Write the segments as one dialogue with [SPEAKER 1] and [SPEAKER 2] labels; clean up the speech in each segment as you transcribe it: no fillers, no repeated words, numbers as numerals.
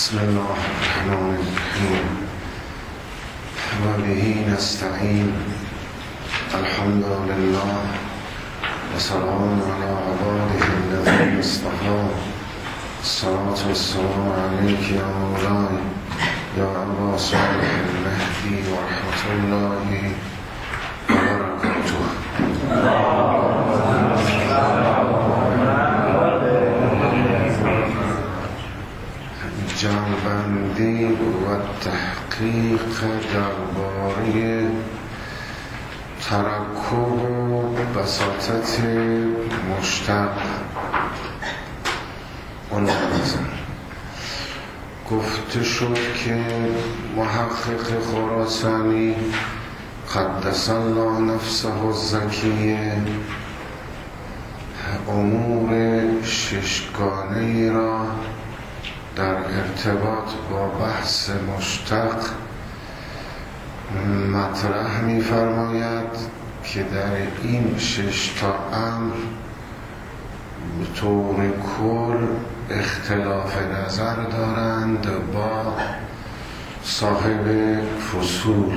[SPEAKER 1] بسم الله الرحمن الرحیم و به نستعین. الحمد لله و سلام علی عباده الذین اصطفی. الصلاة والسلام علیک یا مولاي یا ابا صالح المهدی و رحمت الله و برکاته. جمع‌بندی و تحقیق درباره ترکب و بساطت مشتق. گفته شد که محقق خراسانی قدس الله نفسه الزکیه امور ششگانه‌ای را در ارتباط با بحث مشتق مطرح می فرماید که در این 6 تا امر به طور کل اختلاف نظر دارند با صاحب فصول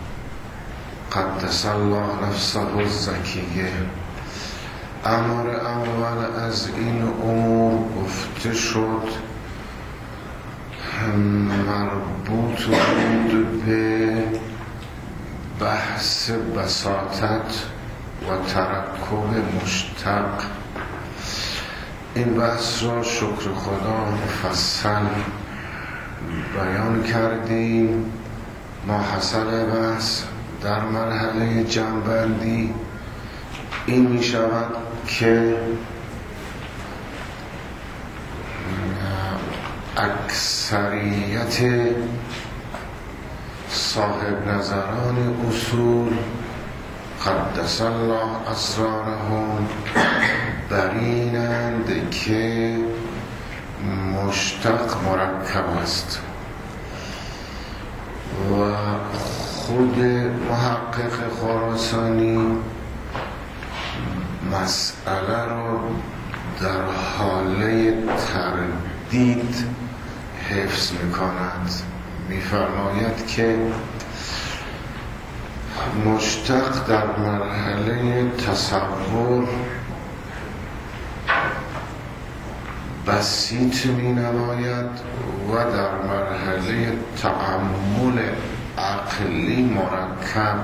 [SPEAKER 1] قدس الله نفسه الزکیه. امر اول از این امور گفته شد مربوط بود به بحث بساطت و ترکب مشتق. این بحث را شکر خدا مفصل بیان کردیم. ماحصل بحث در مرحله جمع‌بندی این می شود که اکثریت صاحب نظران اصول قدس الله اسرارهم برینند که مشتق مرکب است و خود محقق خراسانی مسئله را در حاله تردید حفظ می‌کند. می‌فرماید که مشتق در مرحله تصور بسیط می‌نماید و در مرحله تأمل عقلی مرکب.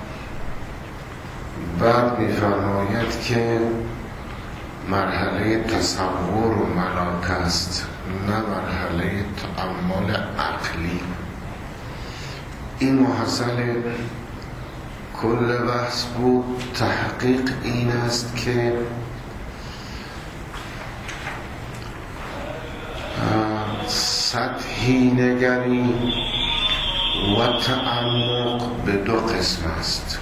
[SPEAKER 1] بعد می‌فرماید که مرحله تصور و ملاک است، نه مرحله تأمل عقلی. این محصل کل بحث بود. تحقیق این است که سطحی نگری و تعمق به 2 قسم است.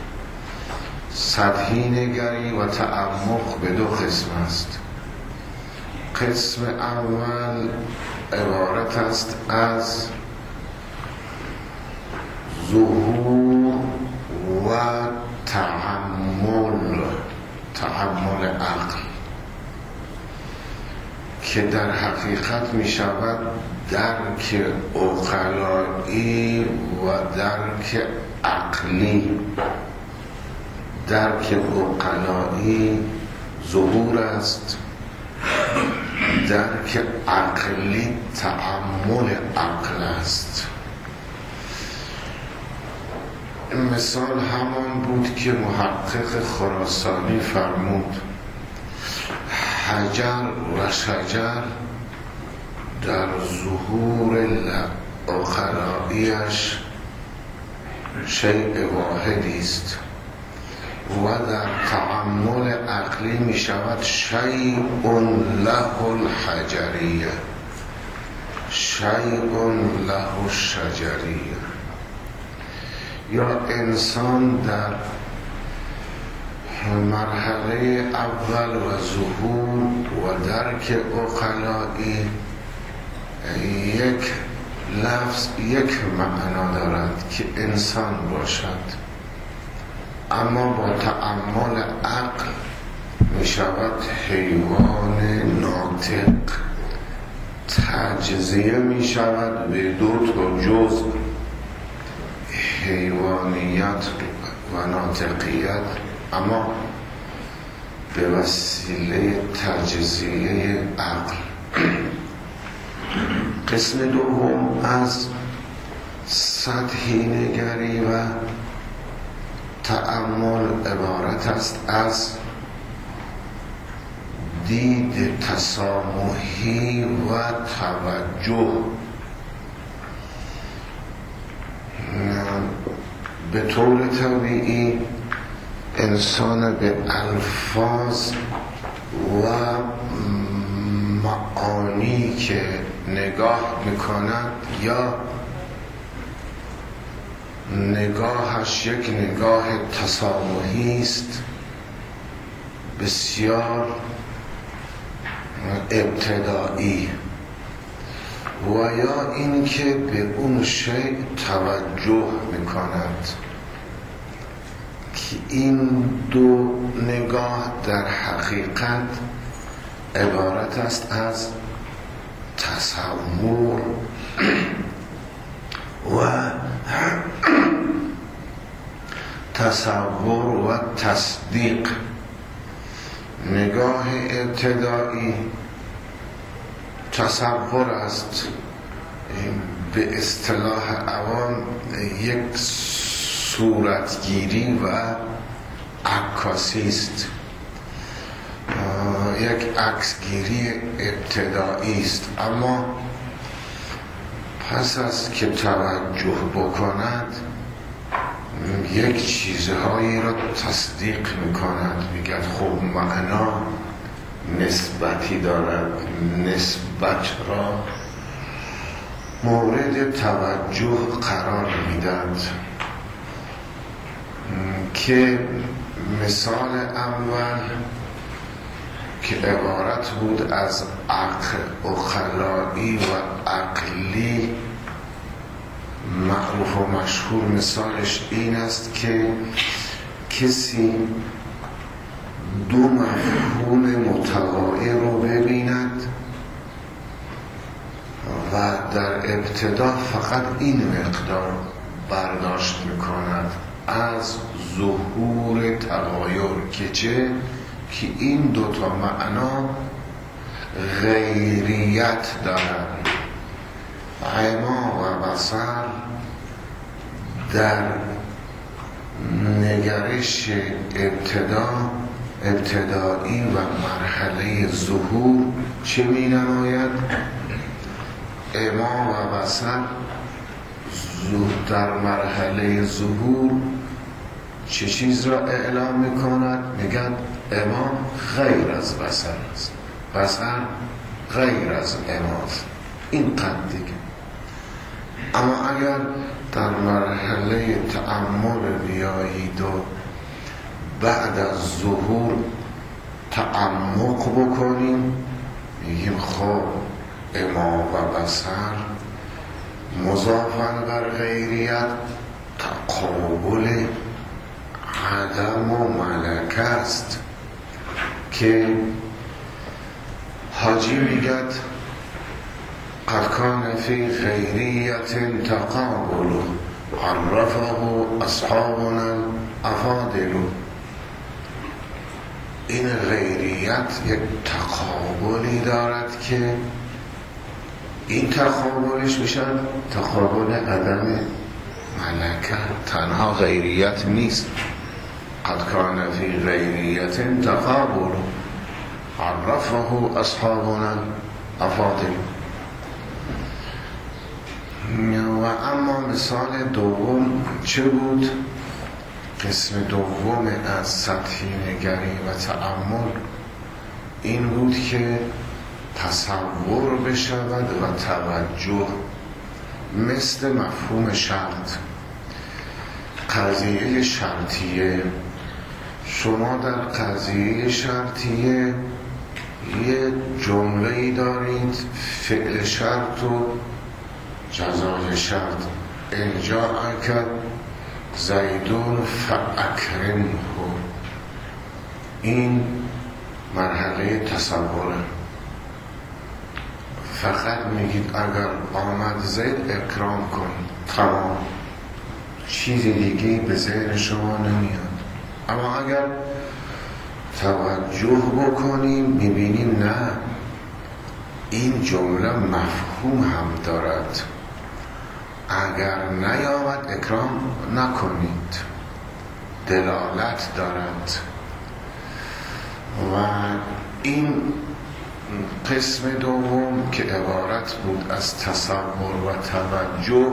[SPEAKER 1] سطحی نگری و تعمق به 2 قسم است. قسم اول عبارت است از ظهور و تأمل عقل که در حقیقت می شود درک عقلایی و درک عقلی. درک عقلایی ظهور است، درک عقلی تأمل عقل است. مثال همان بود که محقق خراسانی فرمود حجر و شجر در ظهور عقلاییش شیء واحدی است و در تأمل عقلی می شود شیء له الحجریه، شیء له الشجریه. یا انسان در مرحله اول و ظهور و درک عقلایی یک لفظ یک معنا دارد که انسان باشد، اما با تأمل عقل می شود حیوان ناطق، تجزیه می شود به دو تا جزء، حیوانیت و ناطقیت، اما به وسیله تجزیه عقل. قسم دوم از سطحی نگری و تأمل عبارت است از دید تسامحی و توجه. به طور طبیعی انسان به الفاظ و معانی که نگاه میکند یا نگاهش یک نگاه تسامحی است، بسیار ابتدایی، و یا اینکه به اون شیء توجه میکند که این دو نگاه در حقیقت عبارت است از تصور و تصدیق. نگاه ابتدایی تصور است، به اصطلاح عوام یک صورتگیری و عکاسی است، یک عکسگیری ابتدایی است، اما پس از که توجه بکند یک چیزهایی را تصدیق میکند، میگه خب معنا نسبتی دارد، نسبت را مورد توجه قرار میداد. که مثال اول که عبارت بود از عقل اخلاقی و عقلی، معروف و مشهور مثالش این است که کسی دو مفهوم متقابل رو ببیند و در ابتدا فقط این مقدار برداشت میکند از ظهور تغایر، که چه؟ که این دوتا معنا غیریت دارند. عما و بصر در نگرش ابتدایی و مرحله ظهور چه می نماید؟ عما و بصر در مرحله ظهور چه چیز را اعلام می کند؟ میگن عما غیر از بصر است، بصر غیر از عما است، این قد دیگه. اما اگر در مرحله تأمل بیایید و بعد از ظهور تعمق بکنیم، میگیم خب عما و بصر مضافاً بر غیریت تقابل عدم و ملکه است، که حاجی میگد قد کان فی غیریت تقابل عرفه اصحابنا افاضل. این غیریت یک تقابلی دارد که این تقابلش میشن تقابل عدم ملکه، تنها غیریت نیست. قد کان فی غیریت تقابل عرفه اصحابنا افاضل. و اما مثال دوم چه بود؟ قسم دوم از سطحی نگری و تأمل این بود که تصور بشود و توجه، مثل مفهوم شرط، قضیه شرطیه. شما در قضیه شرطیه یه جمله‌ای دارید، فعل شرط و جزای شرط، ان جاءک زیدون فاکرمه. این مرحله تصوره. فقط میگید اگر آمد زید اکرام کن، تمام، چیز دیگه به ذهن شما نمیاد. اما اگر توجه بکنیم میبینیم نه، این جمله مفهوم هم دارد. اگر نیامد اکرام نکنید، دلالت دارد. و این قسم دوم که عبارت بود از تصور و توجه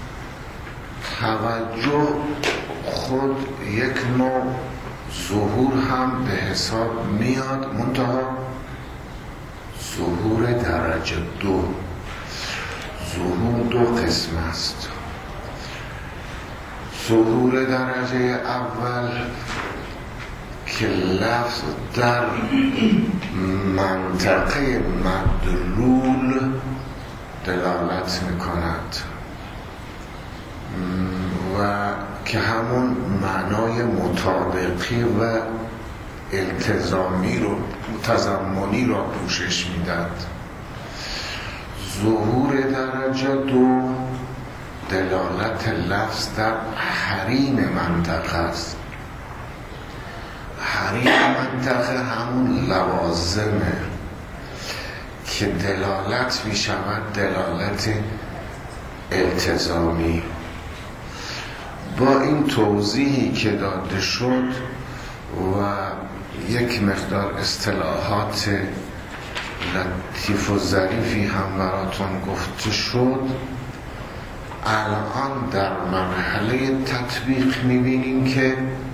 [SPEAKER 1] خود یک نوع ظهور هم به حساب میاد، منتها ظهور درجه دو. ظهور دو قسم است. ظهور درجه اول که لفظ در منطقه مدلول دلالت میکند و که همون معنای مطابقی و التزامی رو، تضمنی را پوشش میداد. ظهور درجه دو دلالت لفظ در حریم منطقه است. حریم منطقه همون لوازمه که دلالت می شود دلالت التزامی. با این توضیحی که داده شد و یک مقدار اصطلاحات لطیف و ظریفی هم براتون گفته شد، الان در مرحله تطبیق میبینیم که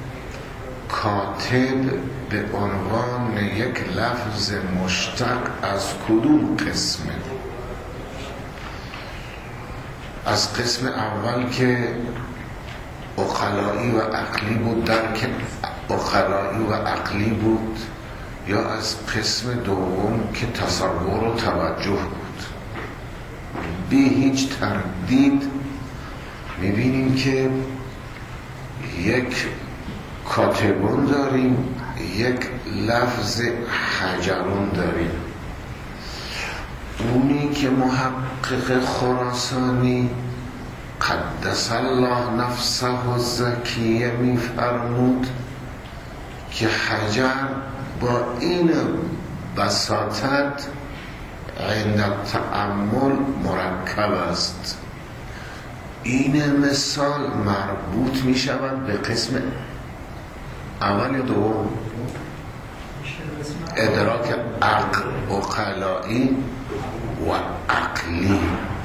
[SPEAKER 1] کاتب به عنوان یک لفظ مشتق از کدوم قسمه؟ از قسم اول که عقلایی و عقلی بود، درک عقلایی و عقلی بود، یا از قسم دوم که تصور و توجه بود؟ بی هیچ تردید میبینیم که یک کاتبون داریم، یک لفظ حجرون داریم. اونی که محقق خراسانی قدس الله نفسه و زکیه میفرمود که حجر با این بساطت عند تأمل مرکب است. این مثال مربوط می شود به قسم اول یا دوم؟ ادراک عقلایی و عقلی.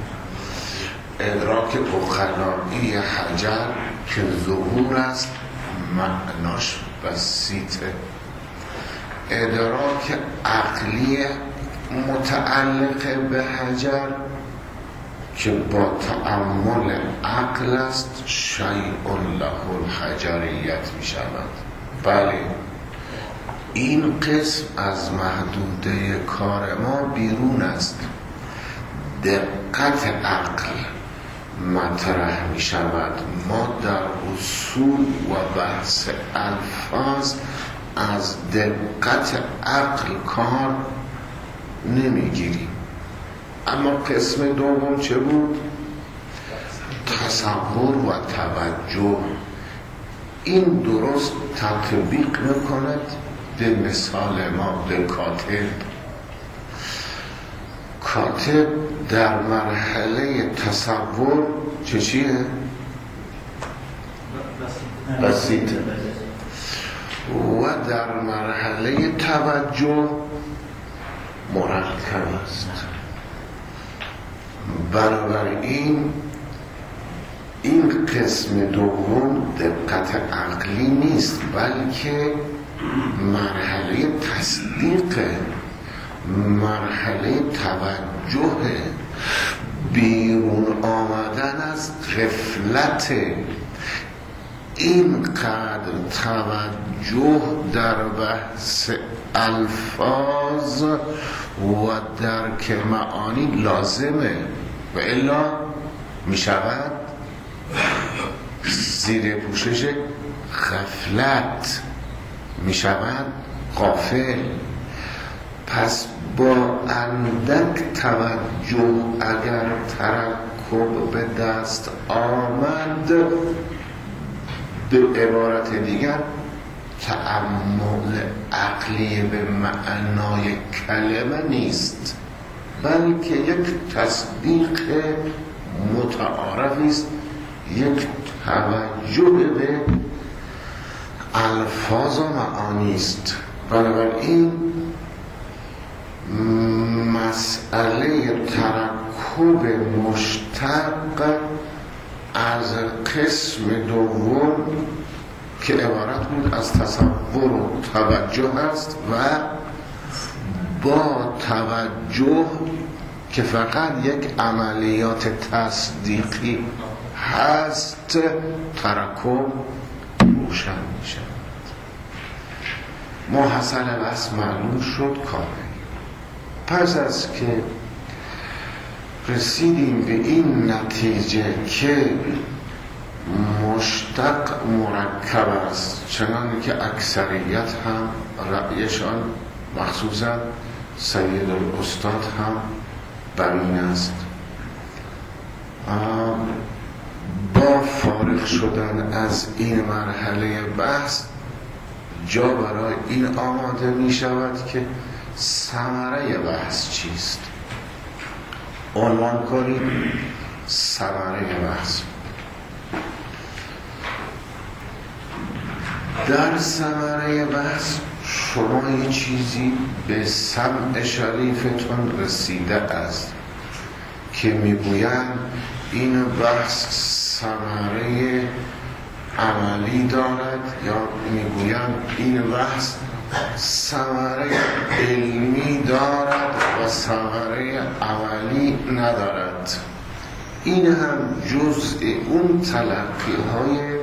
[SPEAKER 1] ادراک عقلایی حجر که ظهور است معناش بسیطه. ادراک عقلی متعلق به حجر که با تأمل عقل است شیء له الحجریت می شود. بله، این قسم از محدوده کار ما بیرون است. دقت عقل مطرح می شود. ما در اصول و بحث الفاظ از دقت عقل کار نمی گیریم. اما قسم دوم چه بود؟ تصور و توجه. این درست تطبیق میکند به مثال ما به کاتب در مرحله تصور چیه؟ بسیطه. و در مرحله توجه مرکب است. بنابراین این قسم دوم دقت عقلی نیست، بلکه مرحله تصدیق، مرحله توجه، بیرون آمدن از غفلت. اینقدر توجه در بحث الفاظ و درک معانی لازمه و الا می شود زیر پوشش غفلت، می شود غافل. پس با اندک توجه اگر ترکب به دست آمد، به عبارت دیگر تأمل عقلی به معنای کلمه نیست، بلکه یک تصدیق متعارفی است، یک توجه به الفاظ و معانی است. بنابراین مسئله ترکب مشتق از قسم دوم که عبارت بود از تصور و توجه است و با توجه که فقط یک عملیات تصدیقی هست ترکب روشن می شود. محصل بس معلوم شد کامل. پس از که رسیدیم به این نتیجه که مشتق مرکب است، چنانکه که اکثریت هم رأیشان مخصوصا سید الاستاد هم بر این است، با فارغ شدن از این مرحله بحث جا برای این آماده می شود که ثمره بحث چیست. عنوان کنید ثمره بحث. در ثمره بحث شما یه چیزی به سمع شریفتون رسیده است که میگویند این بحث ثمره عملی دارد، یا میگویند این بحث ثمره علمی دارد و ثمره عملی ندارد. این هم جزء اون تلقی های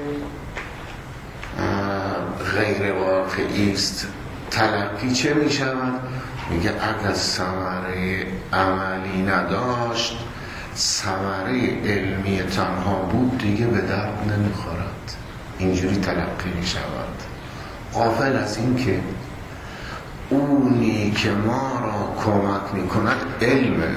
[SPEAKER 1] غیر واقعی است. تلقی چه می شود؟ میگه اگر ثمره عملی نداشت، ثمره علمی تنها بود، دیگه به درد نمیخورد. اینجوری تلقی می شود، غافل از این که اونی که ما را کمک می کند علمه.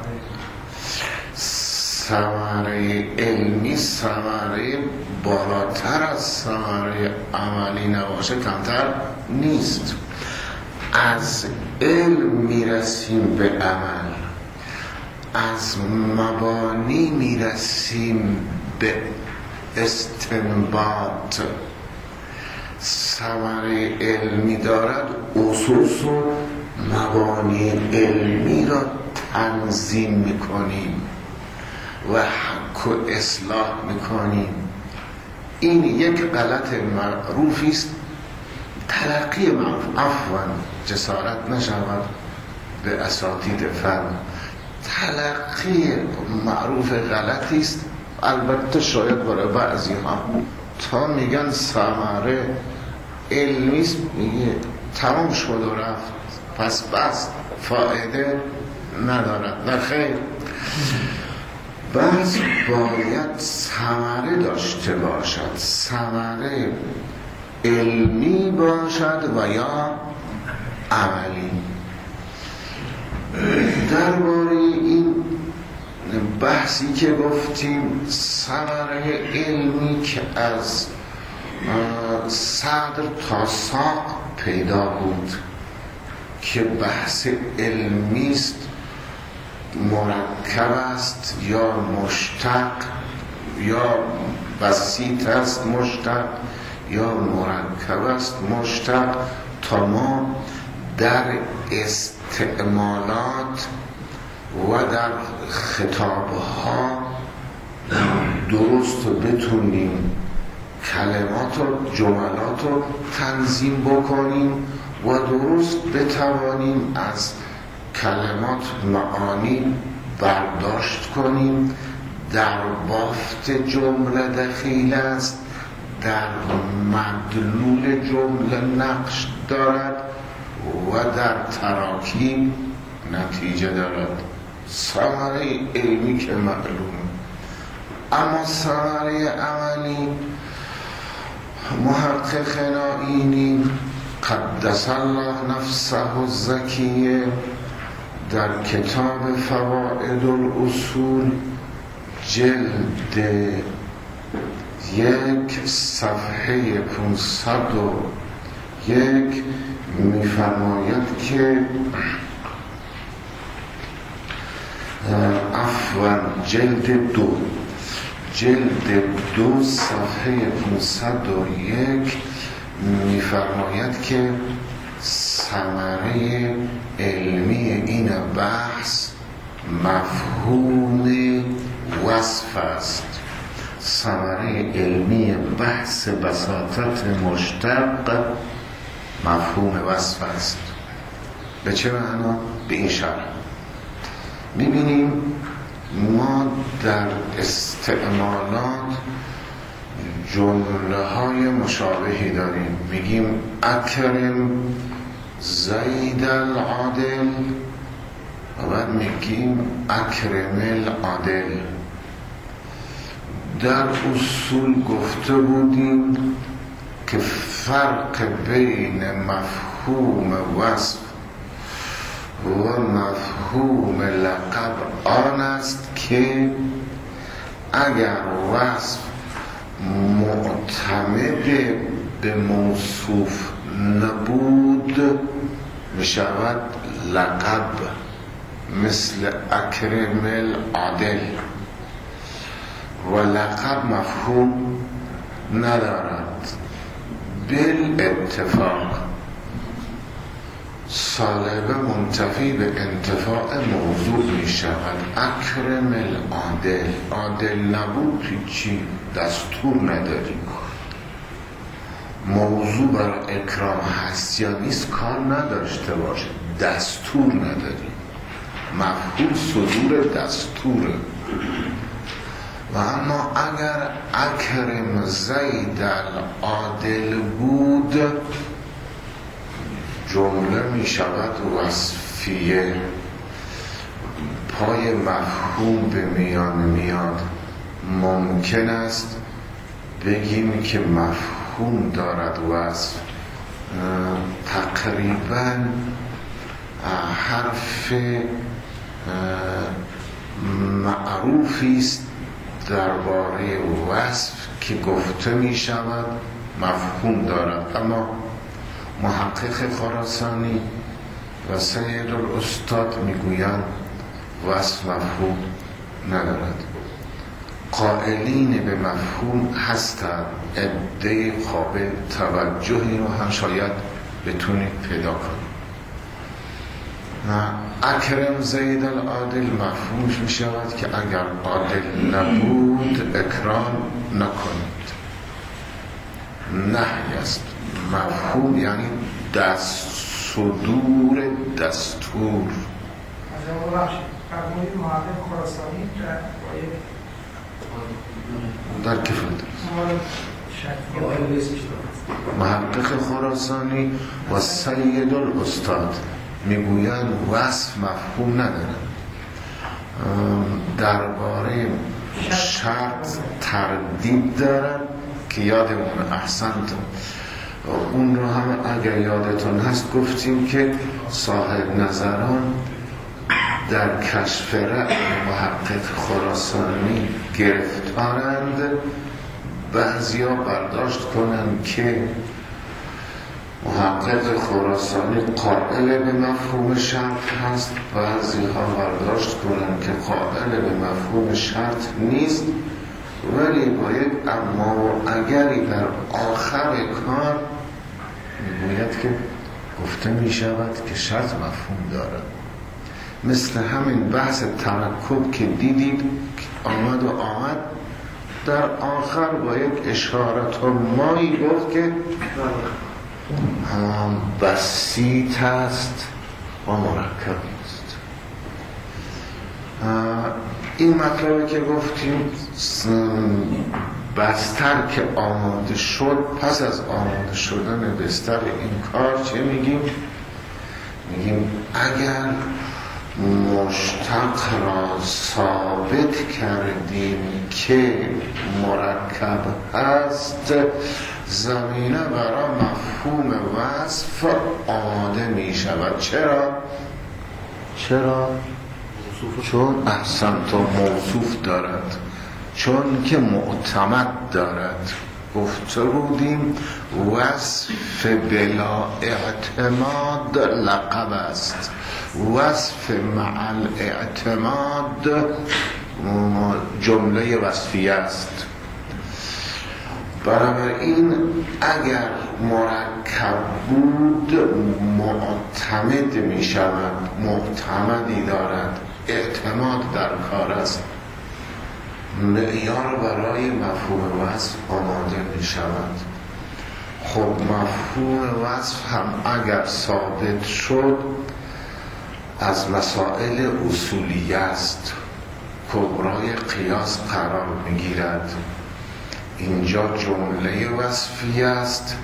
[SPEAKER 1] ثمره علمی ثمره بالاتر از ثمره عملی نباشه کمتر نیست. از علم میرسیم به عمل، از مبانی میرسیم به استنباط. ثمره علمی دارد، اسس و مبانی علمی را تنظیم میکنیم و حق و اصلاح میکنیم. این یک غلط معروفی است، تلقی معروف. عفوا جسارت نشود به اساتید فن، تلقی معروف غلطی است. البته شاید برای بعضی ها تا میگن ثمره علمی است، میگه تمام شد و رفت، پس بس فایده ندارد. نه خیر، بس باید ثمره داشته باشد، ثمره علمی باشد و یا عملی. درباره این بحثی که گفتیم، ثمره علمی که از صدر تا ساق پیدا بود که بحث علمی است، مرکب است یا مشتق، یا بسیط است مشتق، یا مرکب است مشتق، تا ما در استعمالات و در خطابها درست بتونیم کلمات و جملات رو تنظیم بکنیم و درست بتوانیم از کلمات معانی برداشت کنیم. در بافت جمله دخیل است، در مدلول جمله نقش دارد و در تراکیب نتیجه دارد. ثمره علمی که معلوم، اما ثمره عملی محقق نائینی قدس الله نفسه الزکیه در کتاب فوائد الاصول جلد 1 صفحه 501 می‌فرماید که عفوا جلد 2 صفحه 501 می‌فرماید که ثمره علمی این بحث مفهوم وصف است. ثمره علمی بحث بساطت مشتق مفهوم وصف است. به چه معنا؟ به این شرح می‌بینیم ما در استعمالات جمله های مشابهی داریم. میگیم اکرم زید العادل و بعد میگیم اکرم العادل. در اصول گفته بودیم که فرق بین مفهوم وصف و مفهوم لقب آن است که اگر وصف معتمد به موصوف نبود می شود لقب، مثل اکرم العادل. و لقب مفهوم ندارد. بالاتفاق سالبه منتفی به انتفاع موضوع می شود. اکرم العادل، عادل نبود چی؟ دستور نداری. موضوع برای اکرام هست یا نیست کار نداشته باشه، دستور نداری. مفهوم صدور دستوره. و اما اگر اکرم زید العادل بود جمله می شود وصفیه، پای مفهوم به میان میاد. ممکن است بگیم که مفهوم دارد وصف، تقریبا حرف معروفی است درباره وصف که گفته می شود مفهوم دارد. اما محقق خراسانی و سید الاستاد میگویند وصف مفهوم ندارد. قائلین به مفهوم هستند، عده قابل توجهی رو هم شاید بتونید پیدا کنید. اکرم زید العادل مفهومش می شود که اگر عادل نبود اکرام نکنید. نهی است. مفهوم یعنی صدور دستور. در کفل محقق خراسانی و سید الاستاد میگویند وصف مفهوم ندارد. درباره شرط تردید دارد که یادمون احسنتون اون رو هم اگر یادتون هست گفتیم که صاحب نظران در کشف رأی محقق خراسانی گرفتارند. بعضیا برداشت کنند که محقق خراسانی قائل به مفهوم شرط هست، بعضی ها برداشت کنند که قائل به مفهوم شرط نیست، ولی باید اما و اگری در آخر کار میگوید که گفته می شود که شرط مفهوم دارد. مثل همین بحث ترکب که دیدید آمد در آخر با یک اشارت و مایی گفت که بسیط است و مرکب است. این مطلبی که گفتیم بستر که آماده شد، پس از آماده شدن بستر این کار چه میگیم؟ میگیم اگر مشتق را ثابت کردیم که مرکب هست زمینه برای مفهوم وصف آماده می شود. چرا؟ چون احسنت موصوف دارد، چون که معتمد دارد. گفته بودیم وصف بلا اعتماد لقب است، وصف مع الاعتماد جمله وصفیه است. بنابراین اگر مرکب بود معتمد می شود، معتمدی دارد، اعتماد در کار است، معیار برای مفهوم وصف آماده می شود. خب مفهوم وصف هم اگر ثابت شد از مسائل اصولی است، کبرای قیاس قرار می گیرد. اینجا جمله وصفی است،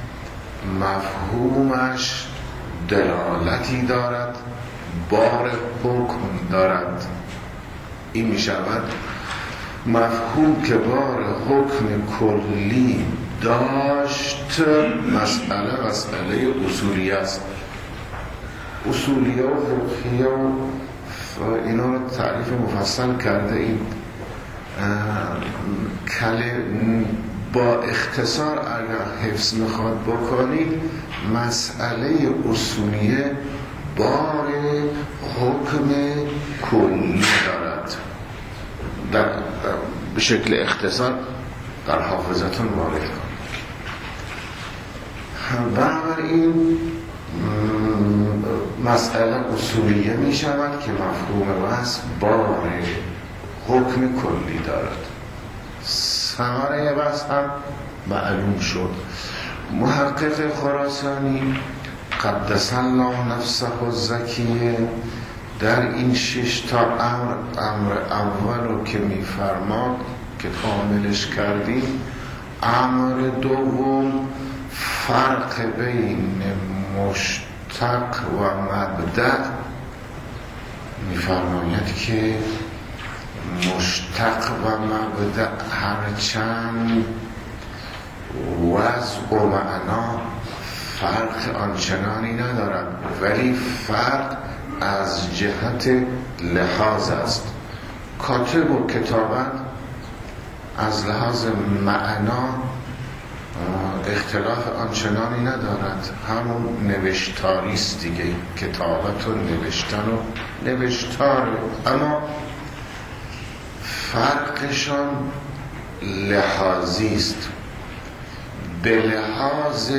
[SPEAKER 1] مفهومش دلالتی دارد، بار حکم دارد. این می شود مفهوم که بار حکم کلی داشت. مسئله اصولی است. اصولیه و فقهیه و اینا رو تعریف مفصل کرده. این با اختصار اگر حفظ میخواد بکنید، مسئله اصولیه بار حکم کلی دارد. به شکل اختصار در حافظتون وارد کنید. بنابراین مسئله اصولیه می شود که مفهوم وصف بار حکم کلی دارد. ثمره وصف هم معلوم شد. محقق خراسانی قدس الله نفسه الزکیه در این 6 تا امر اولو که میفرماد که کاملش کردیم، امر دوم فرق بین مشتق و مبدأ میفرماید که مشتق و مبدأ هرچند وضع و معنا فرق آنچنانی ندارد، ولی فرق از جهت لحاظ است. کاتب و کتابت از لحاظ معنا اختلاف آنچنانی ندارد، همون نوشتاری است دیگه. کتابت و نوشتن و نوشتار، اما فرقشان لحاظی است. به لحاظ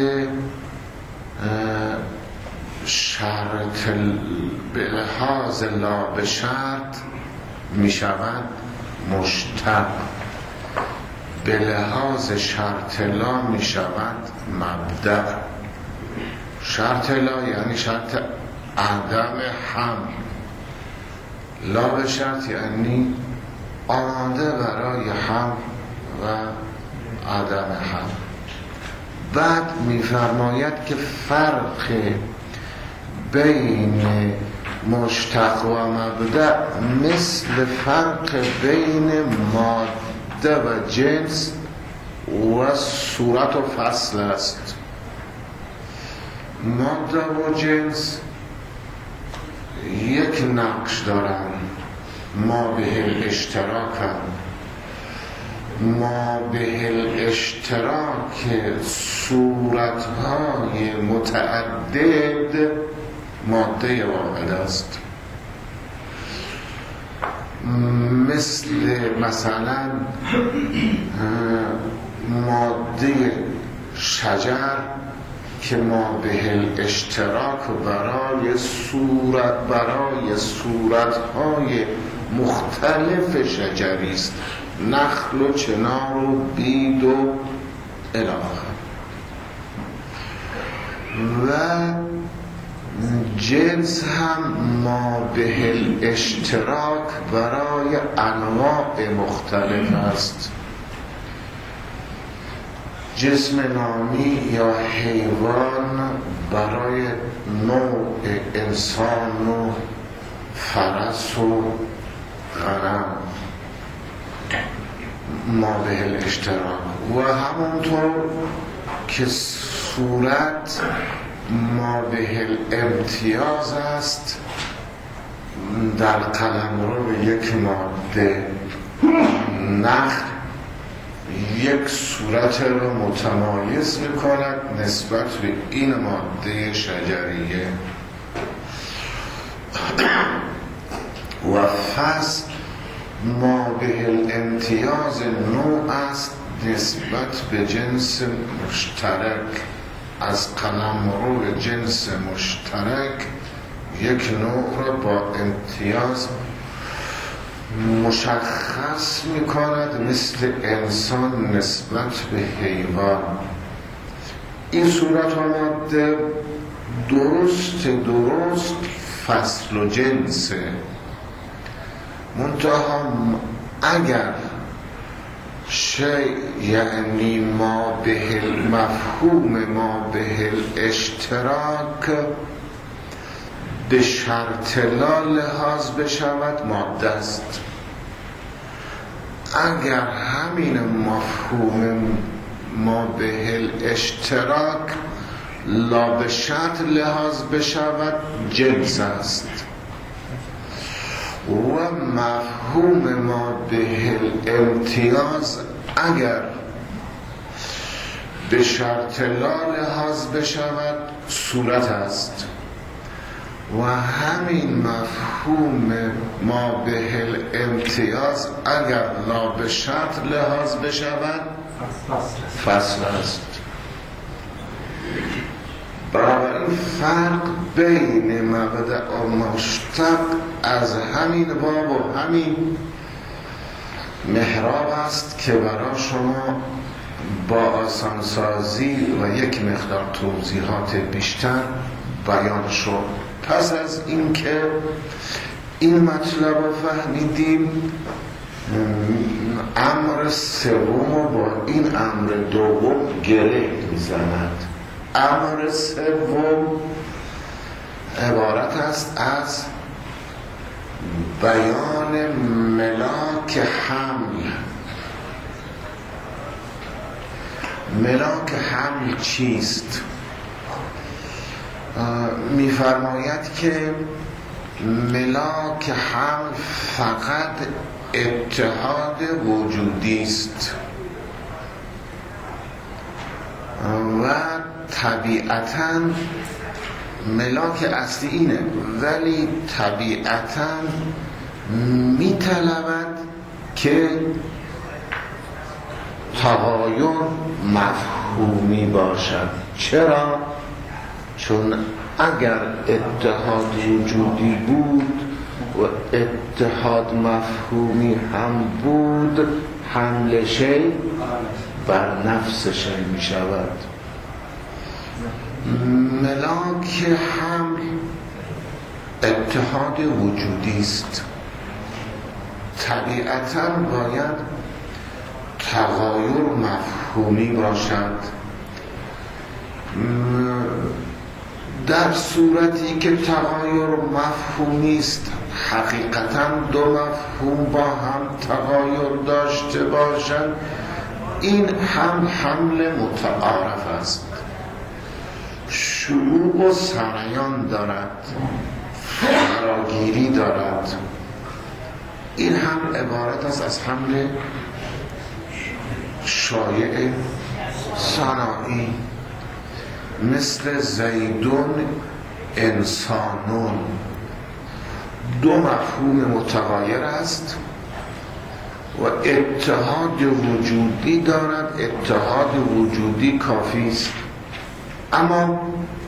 [SPEAKER 1] شرط، به لحاظ لا به شرط می شود مشتق، به لحاظ شرط لا می شود مبدأ. شرط لا یعنی شرط عدم حمل، لا به شرط یعنی آماده برای حمل و عدم حمل. بعد می‌فرماید که فرق بین مشتق و مبدأ مثل فرق بین ماده و جنس و صورت و فصل است. ماده و جنس یک نقش دارند، ما به الاشتراک ما به الاشتراک صورتهای متعدد ماده واحد است. مثلا ماده شجر که ما به الاشتراک برای صورتهای مختلف شجری است، نخل و چنار و بید و الاخر. و جنس هم ما به الاشتراک برای انواع مختلف است. جسم نامی یا حیوان برای نوع انسان و فرس و غنم ما به الاشتراک، و همونطور که صورت ما به الامتیاز است در قلمرو یک ماده نخل یک صورت رو متمایز می‌کند نسبت به این ماده شجریه و فصل ما به الامتیاز نوع است نسبت به جنس مشترک از قلمرو جنس مشترک یک نوع را با امتیاز مشخص می کند مثل انسان نسبت به حیوان. این صورت و ماده درست فصل و جنسه، منتها اگر شیء یعنی ما به مفهوم ما به الاشتراک به شرط لا لحاظ بشود ماده است. اگر همین مفهوم ما به الاشتراک لا به شرط لحاظ بشود جنس است و مفهوم ما به الامتیاز اگر به شرط لا لحاظ بشود صورت است و همین مفهوم ما به الامتیاز اگر لا به شرط لحاظ بشود فصل است. بنابراین فرق بین مبدأ و مشتق از همین باب و همین محراب است که برای شما با آسانسازی و یک مقدار توضیحات بیشتر بیان شد. پس از اینکه این مطلب رو فهمیدیم امر سوم رو با این امر دوم گره میزند. امر سوم عبارت است از بیان ملاک حمل. ملاک حمل چیست؟ می‌فرماید که ملاک حمل فقط اتحاد وجودی است و طبیعتاً ملاک اصلی اینه، ولی طبیعتاً می‌طلبد که تغایر مفهومی باشد. چرا؟ چون اگر اتحاد وجودی بود و اتحاد مفهومی هم بود حمل شیء بر نفس شیء می شود. ملاک حمل اتحاد وجودی است، طبیعتاً باید تغایر مفهومی باشد. در صورتی که تغایر مفهومی است حقیقتاً دو مفهوم با هم تغایر داشته باشند، این هم حمل متعارف است، شروع و سرایان دارد، فراگیری دارد. این هم عبارت است از حمل شایع صناعی مثل زیدون انسانون. دو مفهوم متغایر است و اتحاد وجودی دارد. اتحاد وجودی کافی است، اما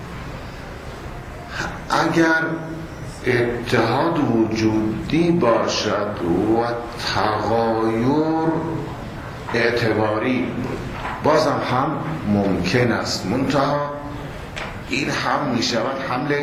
[SPEAKER 1] اگر اتحاد وجودی باشد و تغایر اعتباری بازم هم ممکن است، منتها این هم می شود حمل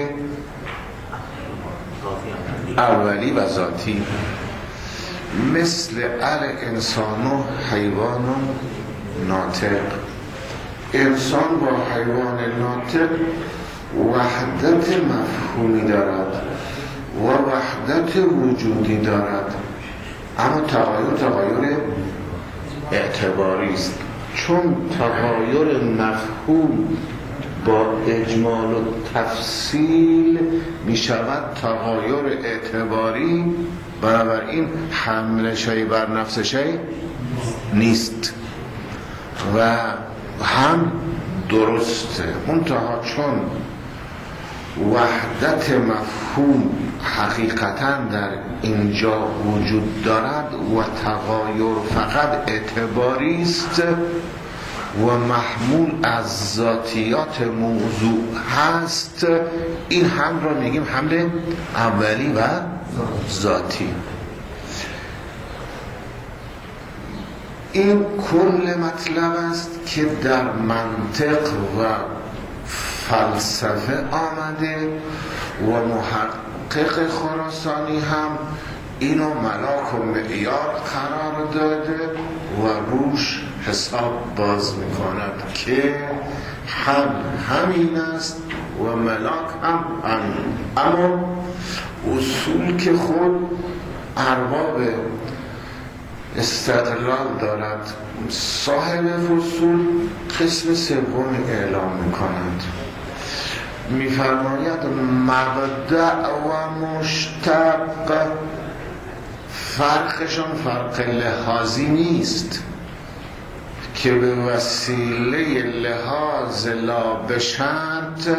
[SPEAKER 1] اولی و ذاتی، مثل الانسان و حیوان ناطق. انسان با حیوان ناطق وحدت مفهومی دارد و وحدت وجودی دارد، اما تغایر اعتباری است. چون تغایر مفهوم با اجمال و تفصیل می شود تغایر اعتباری، بنابراین حمل شیء بر نفس شیء نیست و هم درسته. منتها چون وحدت مفهوم حقیقتا در اینجا وجود دارد و تغایر فقط اعتباری است و محمول از ذاتیات موضوع هست، این هم را میگیم حمل اولی و ذاتی. این کل مطلب است که در منطق و فلسفه آمده و محقق خراسانی هم اینو ملاک و معیار قرار داده و روش حساب باز میکند که هم همین است و ملاک هم همین. اما اصول که خود ارباب استقلال دارد، صاحب فصول قسم سوم اعلام میکنند، میفرماید مبدأ و مشتق فرقشان فرق لحاظی نیست که به وسیله لحاظ لا به شرط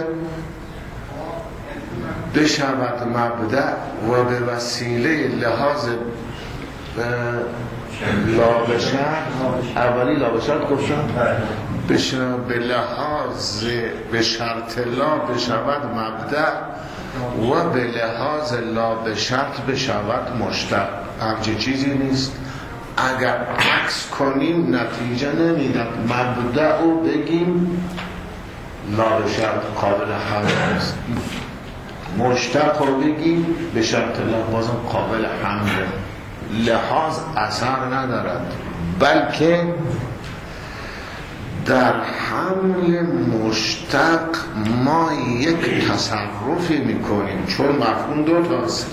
[SPEAKER 1] بشود مبدأ و به وسیله لحاظ لا به شرط، اولی لا به شرط گفتم به لحاظ به شرط لا بشود مبدأ و به لحاظ لا به شرط بشود مشتق. همچه چیزی نیست. اگر عکس کنیم نتیجه نمیدن. مبدأ رو بگیم لا به شرط قابل حمل است، مشتق رو بگیم به شرط لا بازم قابل حمل. لحاظ اثر ندارد، بلکه در حمل مشتق ما یک تصرفی میکنیم، چون مفهوم دو تاست.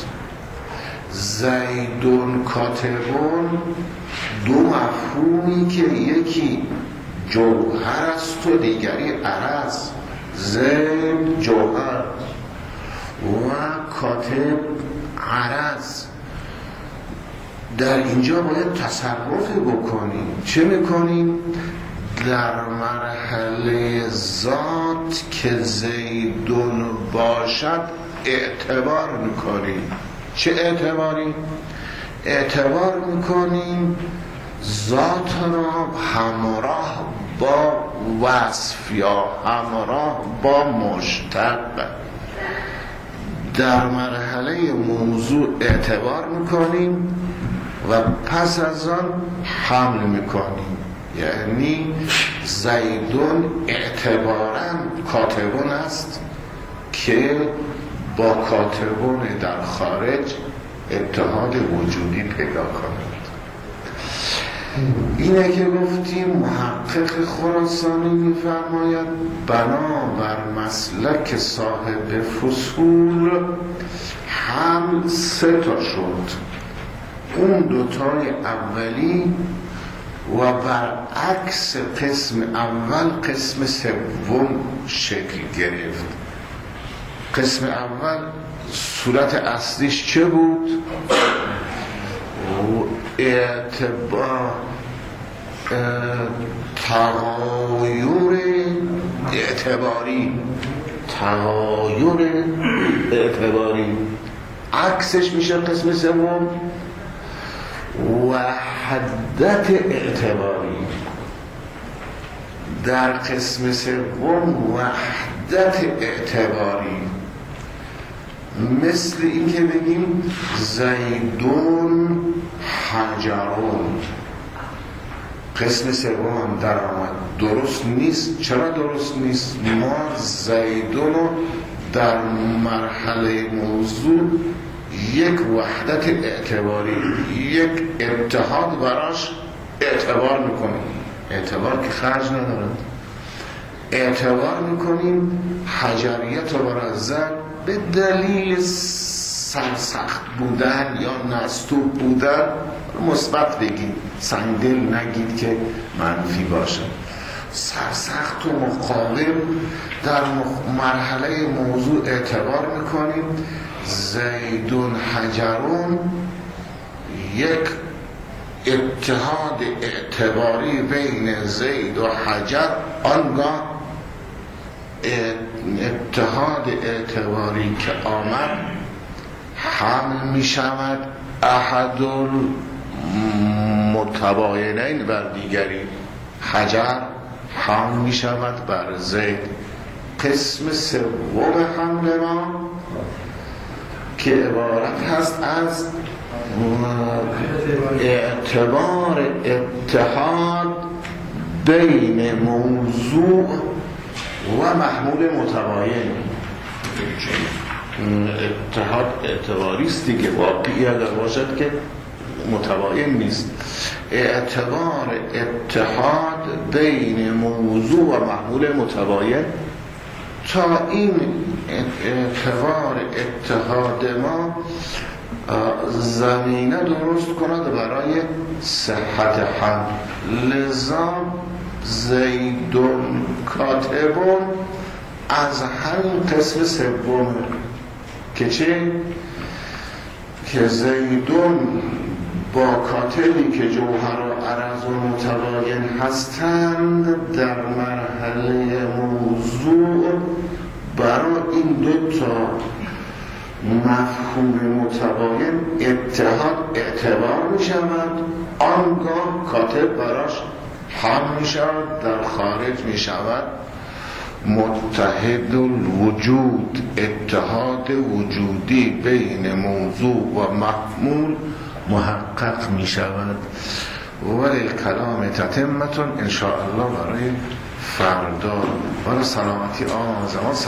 [SPEAKER 1] زیدون کاتبون دو مفهومی که یکی جوهر است و دیگری عرض. زید جوهر و کاتب عرض. در اینجا باید تصرفی بکنیم. چه میکنیم؟ در مرحله ذات که زیدون باشد اعتبار میکنیم. چه اعتباری؟ اعتبار میکنیم ذات را همراه با وصف یا همراه با مشتق. در مرحله موضوع اعتبار میکنیم و پس از آن حمل میکنیم. یعنی زیدون اعتباراً کاتبون است که با کاتبون در خارج اتحاد وجودی پیدا کند. اینه که گفتیم محقق خراسانی میفرماید بنابر مسلک صاحب فصول هم سه تا شد. اون دوتای اولی و برعکس قسم اول قسم سوم شکل گرفت. قسم اول صورت اصلیش چه بود؟ اعتبار تغایر اعتباری. عکسش میشه قسم سوم وحدت اعتباری. در قسم سوم وحدت اعتباری مثل این که بگیم زیدون حجرون. قسم سوم در آمد درست نیست. چرا درست نیست؟ ما زیدون رو در مرحله موضوع یک وحدت اعتباری، یک اتحاد براش اعتبار میکنیم. اعتبار که خرج ندارند. اعتبار میکنیم حجریت و برزن به دلیل سرسخت بودن یا نستوب بودن مثبت بگید، سنگدل نگید که منفی باشه. سرسخت و مقاوم در مرحله موضوع اعتبار میکنیم. زیدون حجرون یک اتحاد اعتباری بین زید و حجر، آنگاه اتحاد اعتباری که آمد حمل می شود احد المتباینین بر دیگری. حجر حمل می شود بر زید. قسم سوم حمل ما که عبارت هست از اعتبار اتحاد بین موضوع و محمول متباین. اتحاد اعتباریستی که واقعی اگر باشد که متباین نیست. اعتبار اتحاد بین موضوع و محمول متباین تا این اعتبار اتحاد ما زمینه درست کند برای صحت حمل. لذا زیدون کاتبون از همین قسم سوم که چه؟ که زیدون با کاتبی که جوهر و عرض و متباین هستند در مرحله موضوع برای این دو تا مفهوم متباین اتحاد اعتبار می شود، آنگاه کاتب براش حمل می شود، در خارج می شود متحد الوجود، اتحاد وجودی بین موضوع و محمول محقق می شود. ولی کلام تتمتون انشاءالله برای فردا برای سلامتی آن زمان.